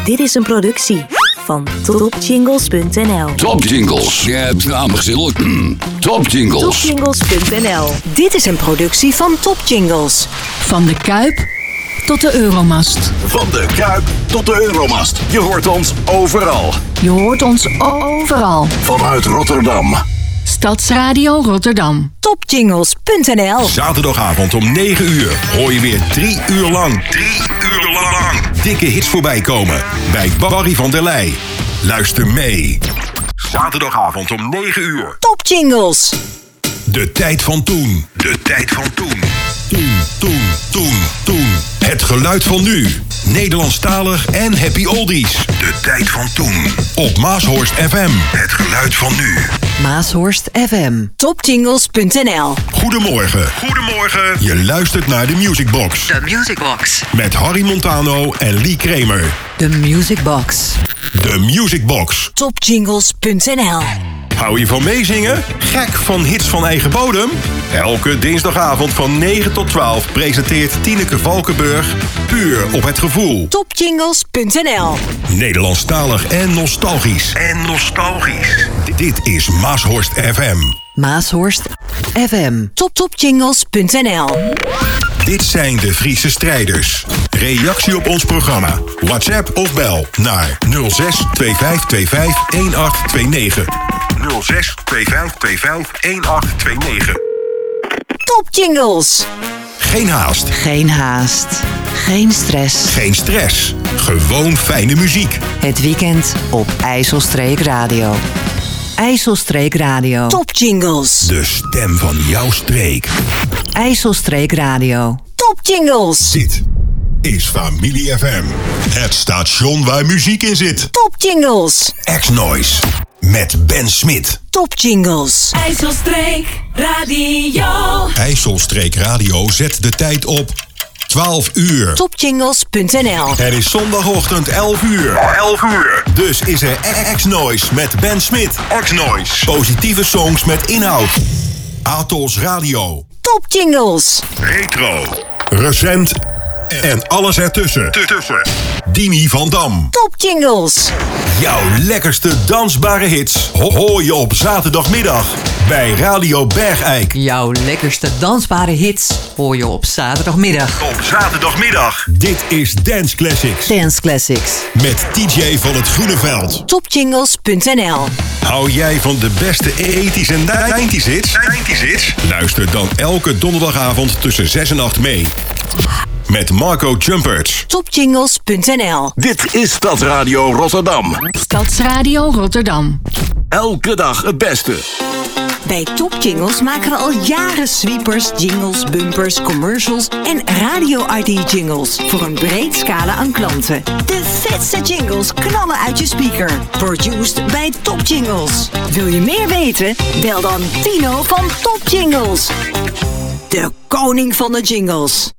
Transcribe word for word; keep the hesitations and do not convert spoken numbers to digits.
Dit is een productie van top jingles punt n l. Top Jingles. Je hebt naam gezin. Top Jingles. top jingles punt n l. Dit is een productie van Top Jingles. Van de Kuip tot de Euromast. Van de Kuip tot de Euromast. Je hoort ons overal. Je hoort ons overal. Vanuit Rotterdam. Stadsradio Rotterdam. top jingles punt n l. Zaterdagavond om negen uur hoor je weer drie uur lang. Drie uur lang. Dikke hits voorbij komen bij Barry van der Leij. Luister mee. Zaterdagavond om negen uur. Top Jingles. De tijd van toen. De tijd van toen. Toen, toen, toen, toen. Het geluid van nu. Nederlandstalig en happy oldies. De tijd van toen. Op Maashorst F M. Het geluid van nu. Maashorst F M. top jingles punt n l. Goedemorgen. Goedemorgen. Je luistert naar de Music Box. The Music Box. Met Harry Montano en Lee Kramer. The Music Box. De Music Box. top jingles punt n l. Hou je van meezingen? Gek van hits van eigen bodem? Elke dinsdagavond van negen tot twaalf presenteert Tineke Valkenburg Puur op het gevoel. top jingles punt n l. Nederlandstalig en nostalgisch. En nostalgisch. Dit is Maashorst F M. Maashorst F M. top top jingles punt n l. Dit zijn de Friese strijders. Reactie op ons programma. WhatsApp of bel naar nul zes twee vijf twee vijf een acht twee negen. nul zes twee vijf twee vijf een acht twee negen. Top Jingles. Geen haast. Geen haast. Geen stress. Geen stress. Gewoon fijne muziek. Het weekend op IJsselstreek Radio. IJsselstreek Radio. Top Jingles. De stem van jouw streek. IJsselstreek Radio. Top Jingles. Dit is Familie F M. Het station waar muziek in zit. Top Jingles. X-Noise. Met Ben Smit. Top Jingles. IJsselstreek Radio. IJsselstreek Radio zet de tijd op twaalf uur. top jingles punt n l. Er is zondagochtend elf uur. elf uur. Dus is er X-Noise met Ben Smit. X-Noise. Positieve songs met inhoud. Atos Radio. Top Jingles. Retro. Recent. En alles ertussen. Tussen. Dini van Dam. Top Jingles. Jouw lekkerste dansbare hits ho- hoor je op zaterdagmiddag bij Radio Bergijk. Jouw lekkerste dansbare hits hoor je op zaterdagmiddag. Op zaterdagmiddag. Dit is Dance Classics. Dance Classics. Met T J van het Groeneveld. top jingles punt n l. Hou jij van de beste eighties en nineties hits? nineties hits? Luister dan elke donderdagavond tussen zes en acht mee. Met Marco Jumperts. top jingles punt n l. Dit is Stadsradio Rotterdam. Stadsradio Rotterdam. Elke dag het beste. Bij Top Jingles maken we al jaren sweepers, jingles, bumpers, commercials en radio-I D-jingles voor een breed scala aan klanten. De vetste jingles knallen uit je speaker. Produced bij Top Jingles. Wil je meer weten? Bel dan Tino van Top Jingles. De koning van de jingles.